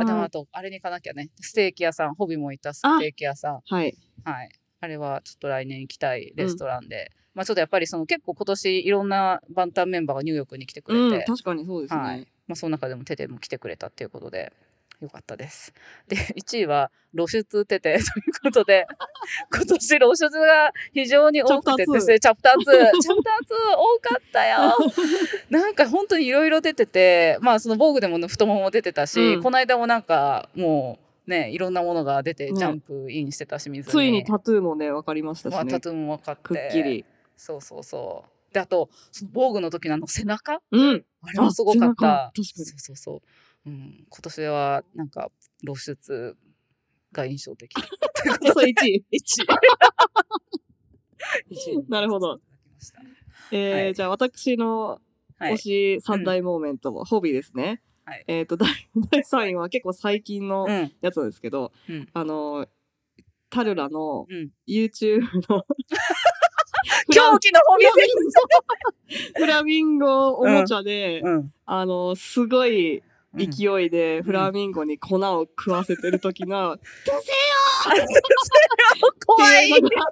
でもあと、あれに行かなきゃね。ステーキ屋さん、ホビも行ったステーキ屋さん。 はい。 はい。あれはちょっと来年行きたいレストランで。ちょっとやっぱり結構今年いろんなバンタンメンバーがニューヨークに来てくれて。 確かにそうですね。 はい。その中でもテテも来てくれたっていうことで。よかったです。で、1位は露出テテということで、今年露出が非常に多くてですね、チャプター2多かったよ。なんか本当にいろいろ出てて、その防具でも太もも出てたし、この間もなんかもうね、いろんなものが出てジャンプインしてたし、水に。 ついにタトゥーもね、分かりましたしね。 タトゥーも分かって。 くっきり。 そうそうそう。で、あと、その防具の時の背中、 あれもすごかった。 確かに。 そうそうそう。今年はなんか露出が印象的。 そう、1位。 1 位。なるほど。じゃあ私の推し3大モーメント、ホビーですね。第3位は結構最近のやつなんですけど、タルラの YouTube の狂気のホビーフラミンゴおもちゃで、すごい勢いでフラミンゴに粉を食わせてる時の、出せよ怖い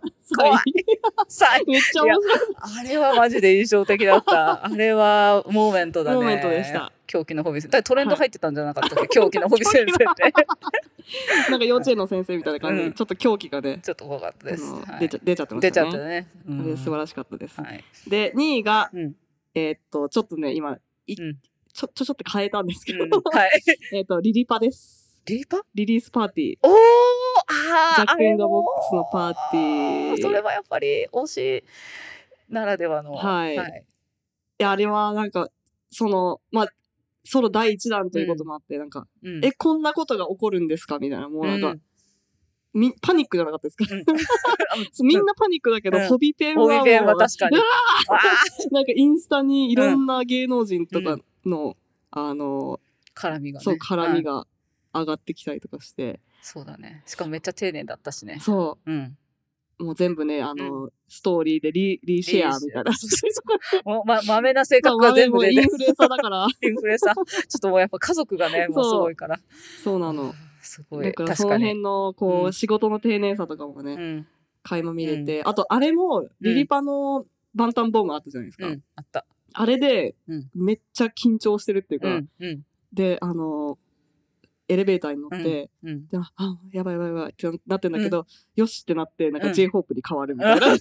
めっちゃ面白い。 あれはマジで印象的だった。あれはモーメントだね。 モーメントでした。 狂気のホビー先生。トレンド入ってたんじゃなかったっけ、狂気のホビー先生って。 なんか幼稚園の先生みたいな感じで、ちょっと狂気がね。 ちょっと怖かったです。 出ちゃってましたね。 出ちゃったね。 素晴らしかったです。で、2位が、ちょっとね、今、ちょっと変えたんですけど、リリパです。 リリパ？ リリースパーティー。 ジャック・イン・ザ・ボックスのパーティー。 それはやっぱり推しならではの。 はい。いや、あれはなんか、まあ、ソロ第1弾ということもあって、なんか、こんなことが起こるんですかみたいな、もうなんか、パニックじゃなかったですか、みんなパニックだけど、ホビペンはもう、 ホビペンは確かに。 なんかインスタにいろんな芸能人とかの、 絡みがね。 そう、絡みが上がってきたりとかして。 そうだね。しかもめっちゃ丁寧だったしね。 そう。もう全部ね、ストーリーでリシェアみたいな。 もうまめな性格が全部で、 インフルエンサーだから。 インフルエンサー。ちょっともうやっぱ家族がね、もうすごいから。 そうなの。 すごい。 だからその辺の、こう、仕事の丁寧さとかもね、垣間見れて。あと、あれも、リリパのバンタンボーンがあったじゃないですか。 あった。 あれで、めっちゃ緊張してるっていうか、で、エレベーターに乗って、でやばいってなってんだけど、よしってなって、なんか J-HOPE に変わるみたいな。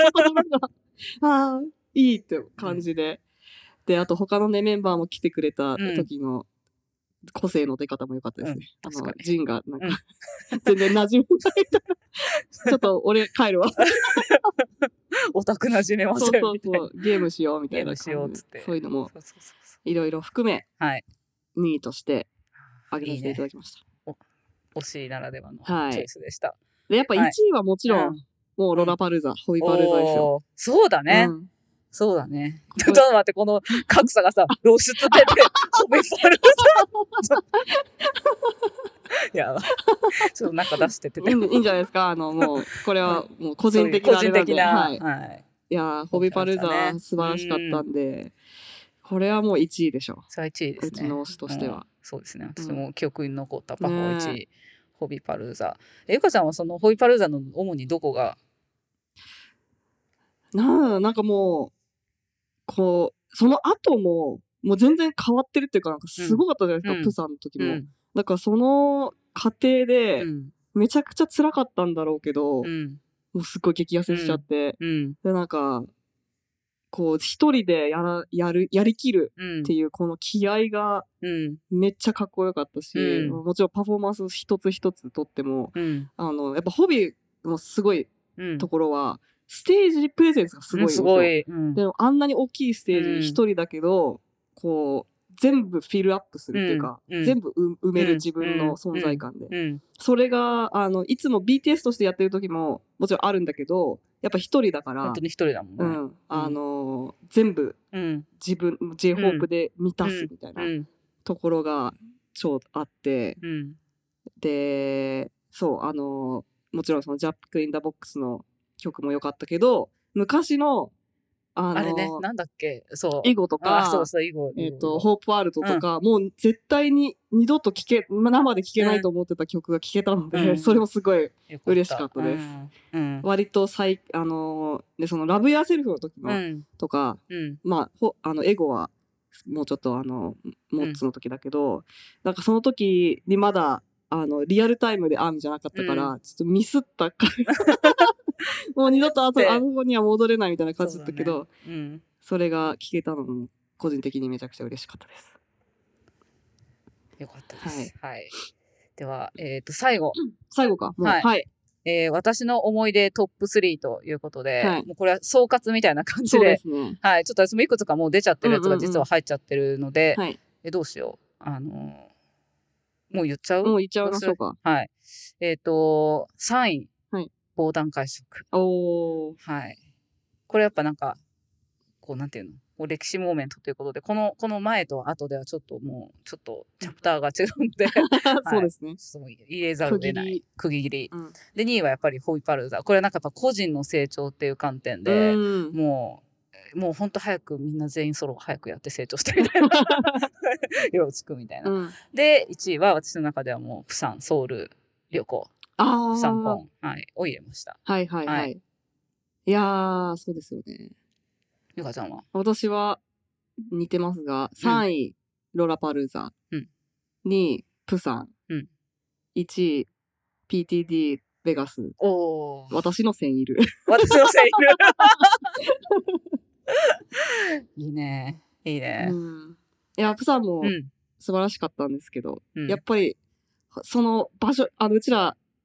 いいって感じで。で、あと他のね、メンバーも来てくれた時の個性の出方も良かったですね。ジンが、なんか、全然馴染めないから。ちょっと俺帰るわ。 オタク馴染めません。 そう、ゲームしようみたいな。 ゲームしようっつって。 そういうのも、いろいろ含め、2位として挙げさせていただきました。 推しならではのチョイスでした。 で、やっぱ1位はもちろん、もうロラパルーザ、ホイパルーザですよ。 そうだね。そうだね。ちょっと待って、この格差がさ、露出出て、ホイパルーザ。いや、ちょっとなんか出してて。いいんじゃないですか。もう、これはもう個人的な。 個人的な。 はい。いや、ホビパルーザ素晴らしかったんで、これはもう1位でしょ。 それは1位ですね。 うちの推しとしては。 そうですね。私も記憶に残ったパフォー1位、ホビパルーザ。ゆかちゃんはそのホビパルーザの主にどこがなんかもう、こう、その後も、もう全然変わってるっていうか、なんかすごかったじゃないですか、プサンの時も。だからその過程で、めちゃくちゃ辛かったんだろうけど、もうすっごい激痩せしちゃって、で、なんか、こう、一人でやりきるっていう、この気合が、めっちゃかっこよかったし、もちろんパフォーマンス一つ一つとっても、やっぱホビーのすごいところは、ステージプレゼンスがすごいんですよ。すごい。でもあんなに大きいステージ一人だけど、こう、全部フィルアップするっていうか、全部埋める自分の存在感で。それが、いつも BTS としてやってる時も、もちろんあるんだけど、やっぱ一人だから、 本当に一人だもんね。全部、自分、J-HOPE で満たすみたいなところが超あって、で、そう、もちろんそのジャック・イン・ザ・ボックスの曲も良かったけど、昔の、 あれね、なんだっけ、そう。 イゴとか、 イゴ。 ホープワールドとか、もう絶対に二度と生で聴けないと思ってた曲が聴けたので、それもすごい嬉しかったです。割とで、そのラブ・ヤーセルフの時の、とか、まあ、エゴは、もうちょっとモッツの時だけど、なんかその時にまだ、リアルタイムでじゃなかったから、ちょっとミスったから、もう二度とあそこには戻れないみたいな感じだったけど、それが聞けたのも個人的にめちゃくちゃ嬉しかったです。 よかったです。はい。では、最後。 最後か。はい。 私の思い出トップ3ということで、もうこれは総括みたいな感じで、はい。ちょっと私もいくつかもう出ちゃってるやつが実は入っちゃってるので、どうしよう。もう言っちゃう？ もう言っちゃいましょうか。 はい。3位。防弾会食。はい。これやっぱなんか、こうなんていうの、歴史モーメントということで、この前と後ではちょっとチャプターが違うんで、 そうですね。 入れざるを得ない。区切り。で、2位はやっぱりホイパルーザ。これはなんかやっぱ個人の成長っていう観点で、もうほんと早くみんな全員ソロ早くやって成長してみたいな。よろしくみたいな。で、1位は私の中ではもうプサン、ソウル旅行。プサンコン、を入れました。 はい。いやー、そうですよね。 ゆかちゃんは？ 私は似てますが、3位、ロラパルーザ。2位、プサン。1位、PTD ベガス。私のセンイル。 私のセンイル。いいね。いや、プサンも素晴らしかったんですけど、やっぱり、その場所、うちら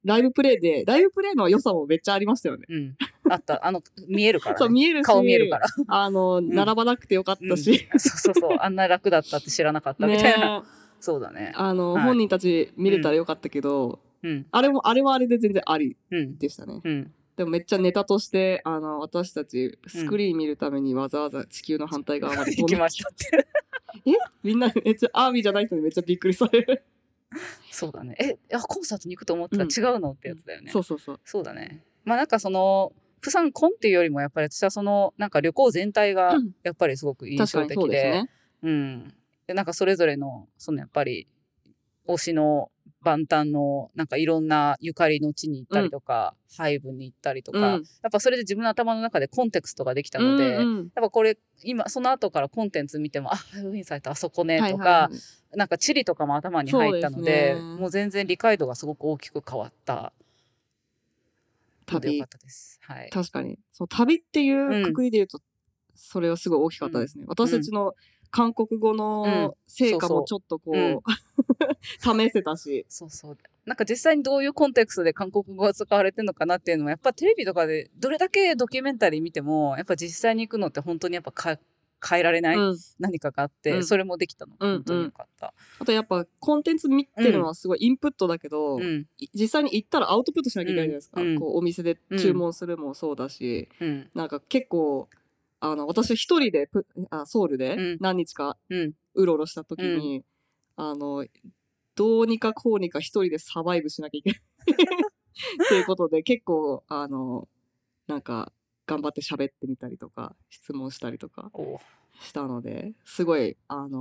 ライブプレイの良さもめっちゃありましたよね。 うん。あった。見えるから、ね。 そう、見えるし、 顔見えるから。 並ばなくてよかったし。 そう。あんな楽だったって知らなかったみたいな。そうだね。 本人たち見れたらよかったけど、あれはあれで全然ありでしたね。でもめっちゃネタとして、私たちスクリーン見るためにわざわざ地球の反対側まで行きましたって。 みんなめっちゃアーミーじゃない人にめっちゃびっくりされる。 そうだね。コンサートに行くと思ったら違うのってやつだよね。 そう。 そうだね。まあなんかプサンコンっていうよりもやっぱり私はなんか旅行全体がやっぱりすごく印象的で、でなんかそれぞれのやっぱり推しの万端のなんかいろんなゆかりの地に行ったりとか、ハイブに行ったりとか、やっぱそれで自分の頭の中でコンテクストができたので、やっぱこれ今その後からコンテンツ見てもハロウィンサイトあそこねとか、なんか地理とかも頭に入ったので、もう全然理解度がすごく大きく変わったのでよかったです。はい。 確かに旅っていうくくりで言うと、それはすごい大きかったですね。私たちの韓国語の成果もちょっと試せたし。 なんか実際にどういうコンテクストで韓国語が使われてるのかなっていうのも、やっぱテレビとかでどれだけドキュメンタリー見ても、やっぱ実際に行くのって本当にやっぱ変えられない何かがあって、それもできたのが本当によかった。 あとやっぱコンテンツ見てるのはすごいインプットだけど、実際に行ったらアウトプットしなきゃいけないじゃないですか。お店で注文するもそうだし、なんか結構、私一人でソウルで何日かうろうろした時に、どうにかこうにか一人でサバイブしなきゃいけないっていうことで結構なんか頑張って喋ってみたりとか質問したりとかしたので、すごい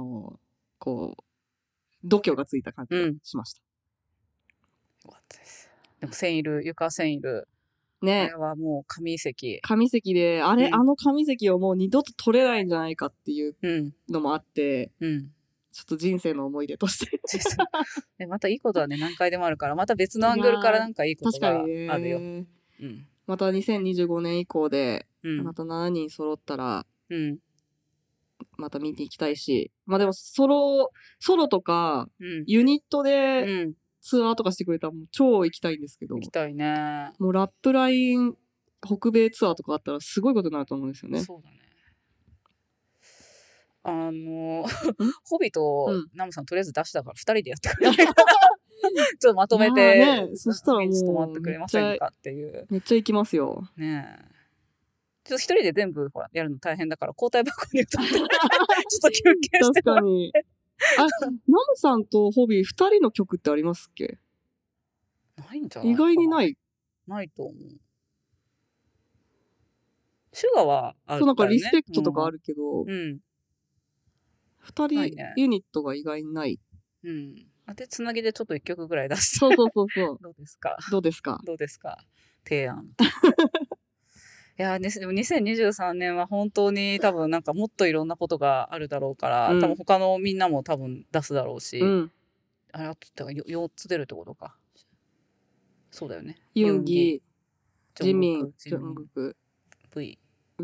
度胸がついた感じがしました。 よかったです。でも床センイルね、あれはもう神遺跡であの神遺跡をもう二度と取れないんじゃないかっていうのもあって、ちょっと人生の思い出としてまたいいことはね何回でもあるから、また別のアングルからなんかいいことがあるよ。 また2025年以降で、また7人揃ったら、また見に行きたいし、まあでもソロとか、ユニットでツアーとかしてくれたらもう超行きたいんですけど。 行きたいね。 もうラップライン北米ツアーとかあったらすごいことになると思うんですよね。 そうだね。ホビとナムさんとりあえず出したから2人でやってくれないかな。ちょっとまとめて、 そしたらもう止まってくれませんかっていう。 めっちゃ行きますよ。 ねえ。ちょっと一人で全部やるの大変だから交代箱に歌ってちょっと休憩してもらって。確かに。 ナムさんとホビー2人の曲ってありますっけ？ ないんじゃない？ 意外にない。 ないと思う。シュガはある、ね。 そうなんかリスペクトとかあるけど、2人ユニットが意外にない。 で、つなぎでちょっと1曲ぐらい出して。 そう。 どうですか？提案。いやでも2023年は本当に多分なんかもっといろんなことがあるだろうから、多分他のみんなも多分出すだろうし、あれあと4つ出るってことか。そうだよね。 ユンギ、ジミン、ジョングク、 V。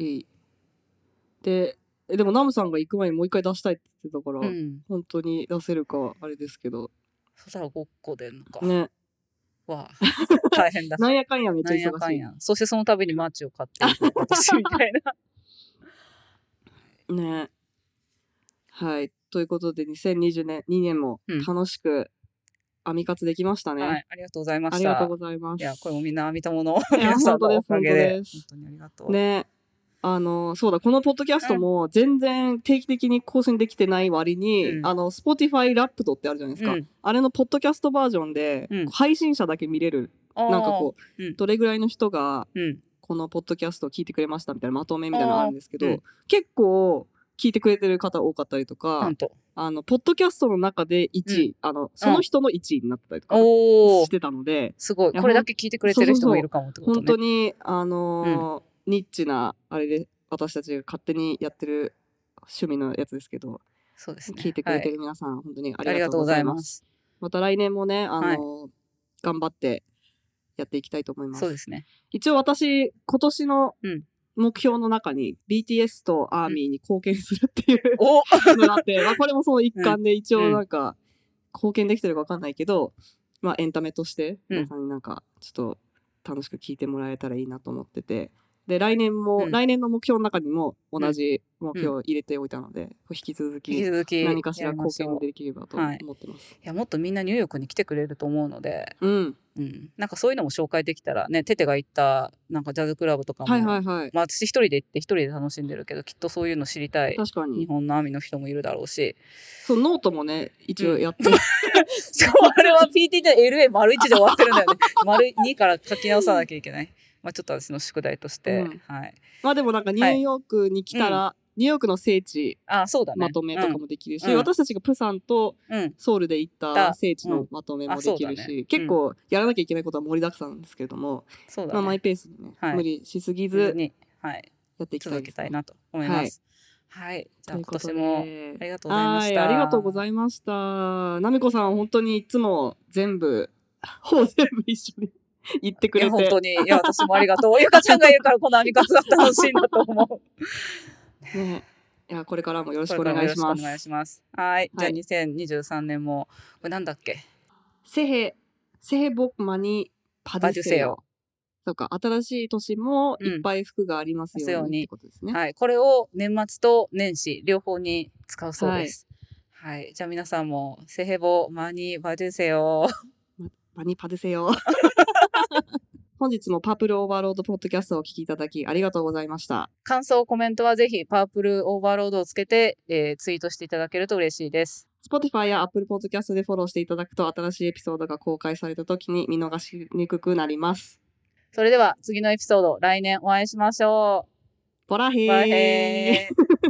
でもナムさんが行く前にもう一回出したいって言ってたから、本当に出せるかあれですけど。 そしたら5個出んのか。 ね。 わあ、大変だ。 なんやかんやめっちゃ忙しい。 そしてその度にマーチを買っていく私みたいな。ね。はい。ということで2022年も楽しくアミ活できましたね。 はい、ありがとうございました。 ありがとうございます。 いや、これもみんな見たものを皆さんのおかげで本当にありがとう。 ね。そうだ、このポッドキャストも全然定期的に更新できてない割に、Spotify ラップドってあるじゃないですか。あれのポッドキャストバージョンで、配信者だけ見れる。なんかどれぐらいの人が、このポッドキャストを聞いてくれましたみたいなまとめみたいなのがあるんですけど、結構聞いてくれてる方多かったりとか、ポッドキャストの中で1位、その人の1位になったりとかしてたので、 すごい。これだけ聞いてくれてる人もいるかもってことね。 本当に、ニッチなあれで私たちが勝手にやってる趣味のやつですけど、 そうですね、 聞いてくれてる皆さん、本当にありがとうございます。また来年もね頑張ってやっていきたいと思います。 そうですね。 一応私今年の目標の中に BTS とアーミーに貢献するっていうのがあって、これもその一環で一応なんか貢献できてるか分かんないけど、 まあエンタメとして皆さんになんかちょっと楽しく聞いてもらえたらいいなと思ってて、で来年の目標の中にも同じ目標を入れておいたので、引き続き何かしら貢献できればと思ってます。 いやもっとみんなニューヨークに来てくれると思うので、なんかそういうのも紹介できたらね、テテが行ったなんかジャズクラブとかも、まあ私一人で行って一人で楽しんでるけど、きっとそういうの知りたい日本のアーミーの人もいるだろうし、 そうノートもね一応やって、 しかもあれは PT で LA 丸1で終わってるんだよね。丸2から書き直さなきゃいけない。まあちょっと私の宿題として、はい。 まあでもなんかニューヨークに来たら、ニューヨークの聖地まとめとかもできるし、私たちがプサンとソウルで行った聖地のまとめもできるし、結構やらなきゃいけないことは盛りだくさんなんですけれども、まあマイペースにね、無理しすぎずやっていきたい続けたいなと思います。はい。じゃあ今年もありがとうございました。 ありがとうございました。なみこさん本当にいつも全部一緒に言ってくれて。 いや本当に、いや私もありがとう。ゆかちゃんが言うからこのアミカツが楽しいんだと思う。ね。いやこれからもよろしくお願いします。 お願いします。はい。じゃあ2023年もこれなんだっけ？ 새해 복 많이 받으세요。そうか、新しい年もいっぱい服がありますようにってことですね。 はい。これを年末と年始両方に使うそうです。はい。じゃあ皆さんも새해 복 많이 받으세요。 많이 받으세요。本日もパープルオーバーロードポッドキャストをお聞きいただきありがとうございました。 感想、コメントはぜひパープルオーバーロードをつけて、ツイートしていただけると嬉しいです。 Spotify や Apple Podcast でフォローしていただくと新しいエピソードが公開された時に見逃しにくくなります。 それでは次のエピソード来年お会いしましょう。 ボラヘー。